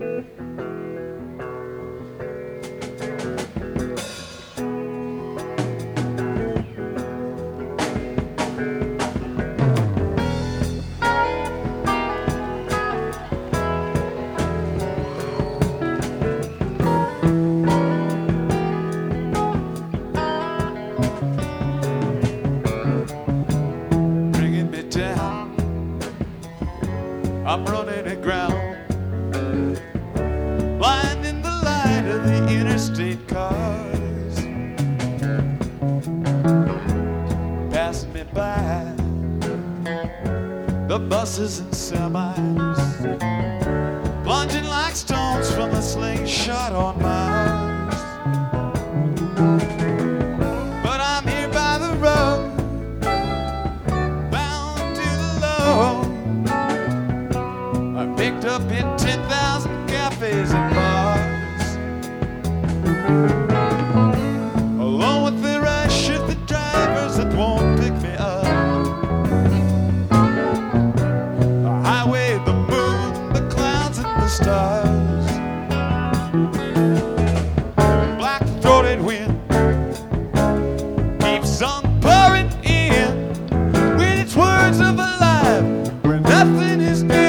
I'm running aground, blind in the light of the interstate cars, passing me by, the buses and semis, plunging like stones from a slingshot on Mars. But I'm here by the road, bound to the low, picked up in 10,000 cafes and bars, along with the rush of the drivers that won't pick me up. The highway, the moon, the clouds and the stars, black-throated wind keeps on pouring in with its words of a life where nothing is new.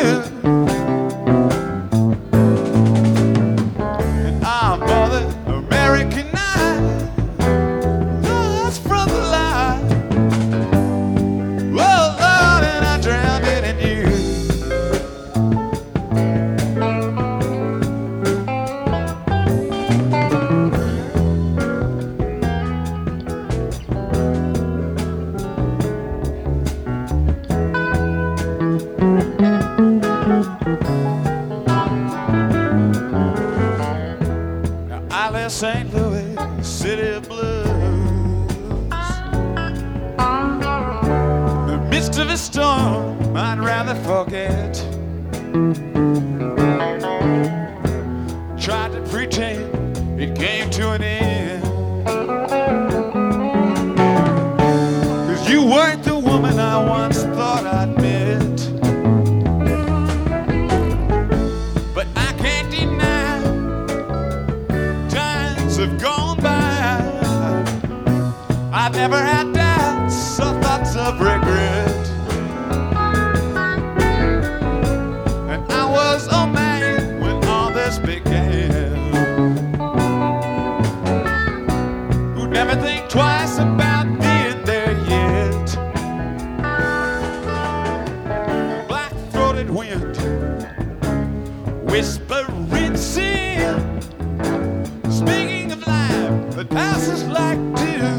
St. Louis, city of blues, in the midst of a storm I'd rather forget. Tried to pretend it came to an end, 'cause you weren't the woman I once thought I'd met. But I can't deny have gone by. I've never had doubts or thoughts of regret, and I was a man when all this began, who'd never think twice about being there yet. Black-throated wind whispering sin, speaking of life that passes like dew,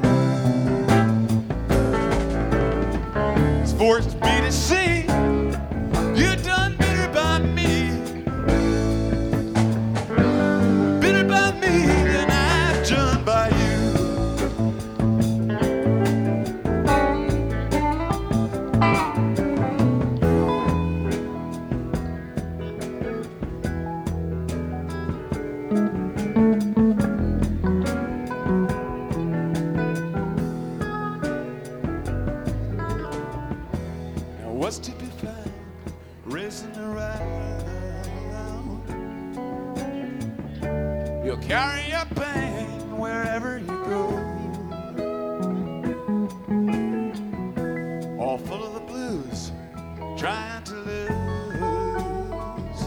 it's forced me to see you're done bitter by me, bitter by me, and I've done by you. What's to be found, racing around? You'll carry your pain wherever you go, all full of the blues, trying to lose.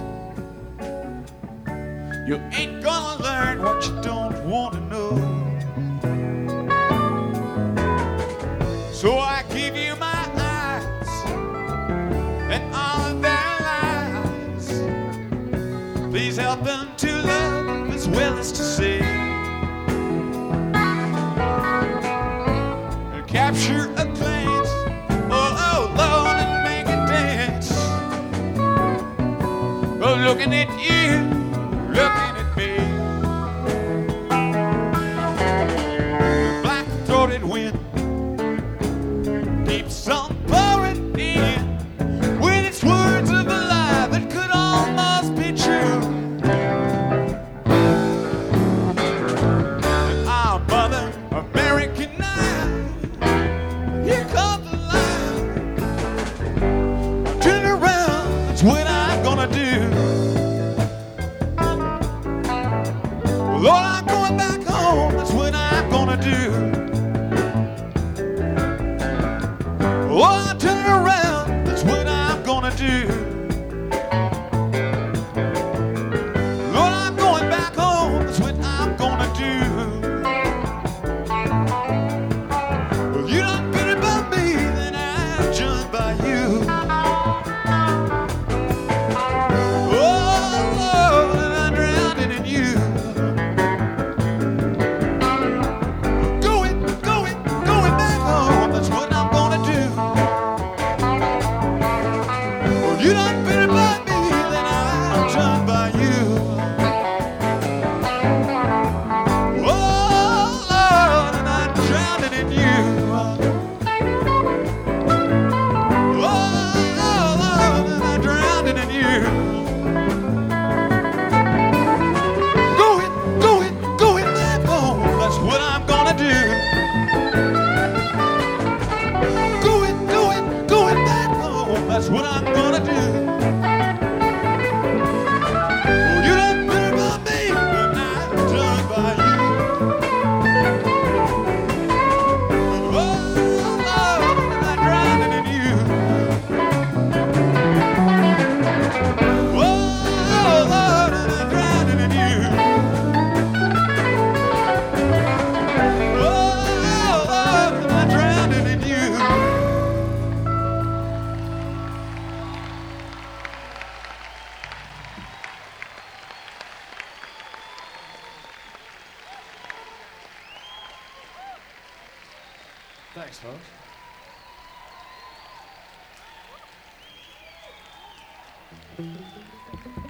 You ain't gonna learn what you don't want to know, so I give you my and all of their lives. Please help them to love as well as to see, and capture a glance, oh Lord, and make it dance. Oh, looking at you, looking at me, black-throated wind keeps on pouring in, words of a lie that could almost be true. And our mother, American Idol, here comes the line. Turn around, that's what I'm gonna do. Lord, I'm going back home, that's what I'm gonna do. Oh, I'm turning around, that's what I'm gonna do. Lord, I'm going back home, that's what I'm gonna do. Well, you done better by me than I'm judged by you. Oh, Lord, and I'm drowning in you. Going back home, that's what I'm gonna do. Well, you done better by me than I'm judged by you. Oh, Lord, and I'm drowning in you. Oh, Lord, and I'm drowning in you. Going back home, that's what I'm gonna do. Going back home, that's what I'm gonna do. Well, you done better by me than I'm judged by you. Oh, Lord, and I'm drowning in you. Oh, Lord, and I'm drowning in you. Oh, Lord, and I'm drowning in you. Thanks, folks.